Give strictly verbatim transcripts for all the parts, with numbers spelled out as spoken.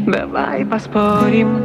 Давай поспорим.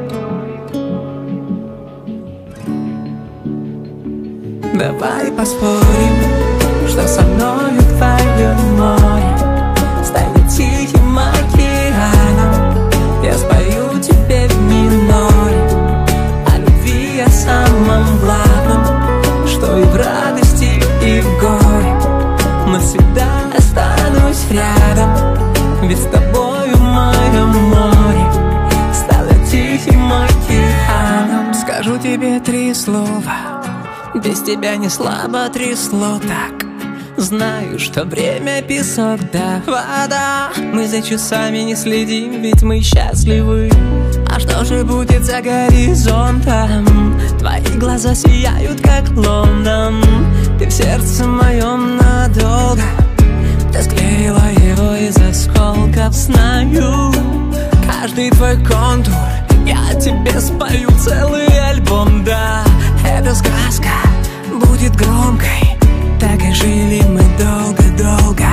Давай поспорим, что со мною твое море станет тихим океаном. Я спою тебе в миноре о любви, о самом главном, что и в радости, и в горе навсегда останусь рядом. Ведь с тобою мое море стало тихим океаном. Скажу тебе три слова, без тебя не слабо трясло так. Знаю, что время песок да вода. Мы за часами не следим, ведь мы счастливы. А что же будет за горизонтом? Твои глаза сияют, как Лондон. Ты в сердце моем надолго. Ты склеила его из осколков. Знаю каждый твой контур. Я тебе спою целый альбом, да. Эта сказка будет громкой. Так и жили мы долго-долго.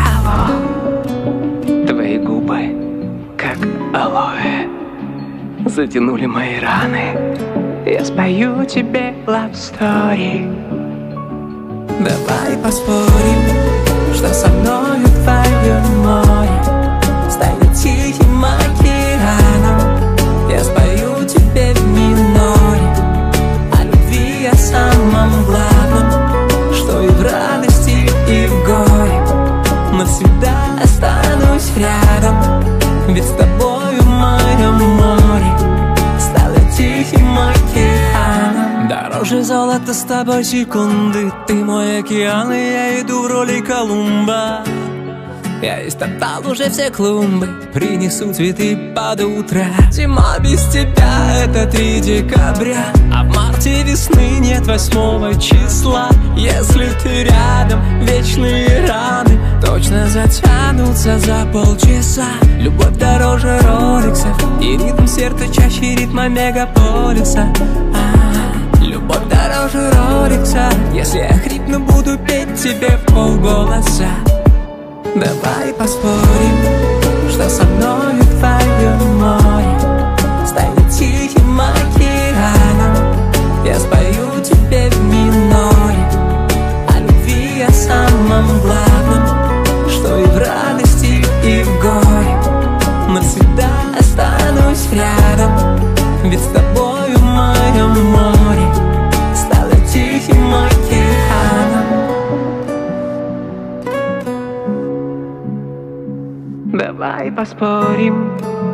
Твои губы, как алоэ, затянули мои раны. Я спою тебе love story. Давай поспорим, что со мною твое море станет тихим океаном. Я спою тебе в миноре о любви, о самом главном, что и в радости, и в горе навсегда останусь рядом. Ведь с тобою мое море стало тихим океаном. Дороже золота с тобой секунды. Ты мой океан, и я иду в роли Колумба. Я истоптал уже все клумбы, принесу цветы под утро. Зима без тебя — это три декабря, а в марте весны нет восьмого числа. Если ты рядом, вечные раны точно затянутся за полчаса. Любовь дороже роликсов, и ритм сердца чаще ритма мегаполиса. А-а-а. Любовь дороже роликса. Если я хрипну, буду петь тебе в полголоса. Давай поспорим, что со мною твое море станет тихим океаном. Я спою тебе в миноре о любви, о самом главном, что и в радости, и в горе навсегда останусь рядом. Ведь с тобою мое море стало тихим океаном. Давай поспорим,